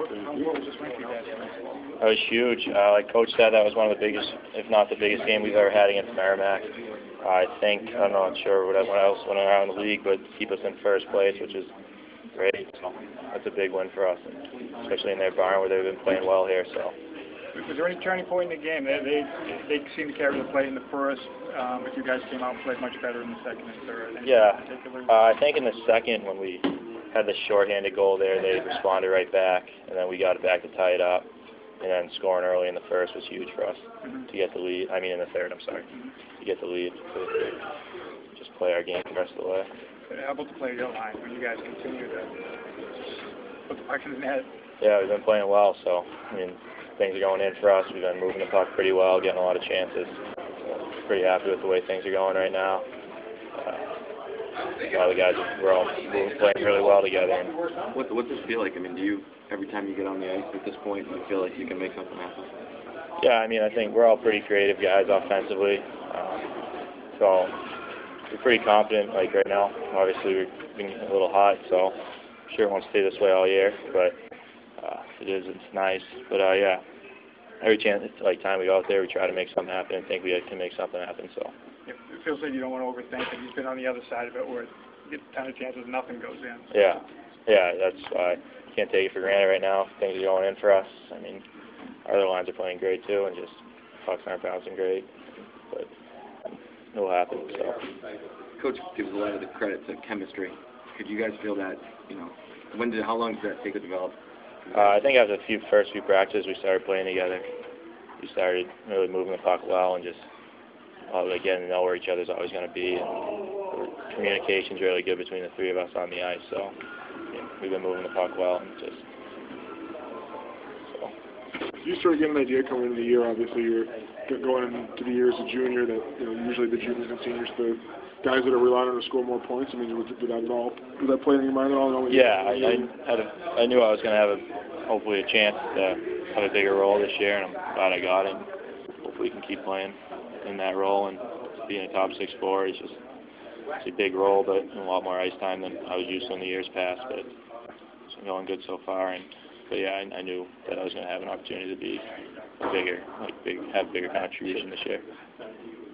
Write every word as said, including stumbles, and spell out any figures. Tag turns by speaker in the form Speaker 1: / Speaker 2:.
Speaker 1: What, how, what was this win for you guys?
Speaker 2: That was huge. Uh, like Coach said, that was one of the biggest, if not the biggest game we've ever had against Merrimack. Uh, I think, I'm not sure what, what else went around the league, but keep us in first place, which is great. So that's a big win for us, especially in their barn where they've been playing well here. So.
Speaker 1: Was there any turning point in the game? They they, they seemed to carry the play in the first, um, but you guys came out and played much better in the second and third. Anything
Speaker 2: yeah, uh, I think in the second when we had the shorthanded goal there, they responded right back, and then we got it back to tie it up. And then scoring early in the first was huge for us mm-hmm. to get the lead. I mean, in the third, I'm sorry, mm-hmm. to get the lead. To just play our game the rest of the way.
Speaker 1: How about the play your line when you guys continue to put the puck in the net?
Speaker 2: Yeah, we've been playing well, so I mean, things are going in for us. We've been moving the puck pretty well, getting a lot of chances. Pretty happy with the way things are going right now. Uh, a lot of the guys, we're all moving, playing really well together. And
Speaker 3: what what's this feel like? I mean, do you every time you get on the ice at this point, do you feel like you can make something happen?
Speaker 2: Yeah, I mean, I think we're all pretty creative guys offensively, um, so we're pretty confident. Like right now, obviously we're being a little hot, so I'm sure it won't stay this way all year. But uh, it is, it's nice. But uh, yeah, every chance, like time we go out there, we try to make something happen and think we can make something happen. So.
Speaker 1: It feels like you don't want to overthink it. You've been on the other side of it where you get a ton of chances, nothing goes in.
Speaker 2: Yeah, yeah, that's why I can't take it for granted right now. Things are going in for us. I mean, our other lines are playing great too, and just pucks aren't bouncing great, but it'll happen. So.
Speaker 3: Coach gives a lot of the credit to chemistry. Could you guys feel that? You know, when did how long did that take to develop?
Speaker 2: Uh, I think after the few first few practices, we started playing together. We started really moving the puck well and just. Uh, like getting to know where each other's always going to be. And communication's really good between the three of us on the ice, so yeah, we've been moving the puck well and just. So.
Speaker 4: You sort of get an idea coming into the year. Obviously, you're going into the year as a junior. That you know usually the juniors and seniors, the guys that are relying on to score more points. I mean, would, would that at all? Would that play in your mind at all?
Speaker 2: Yeah, I, I had a, I knew I was going to have a hopefully a chance to have a bigger role this year, and I'm glad I got it. Hopefully, we can keep playing in that role, and being a top six four is just it's a big role, but a lot more ice time than I was used to in the years past. But it's been going good so far, and but yeah, I, I knew that I was going to have an opportunity to be bigger, like big, have a bigger contribution this year.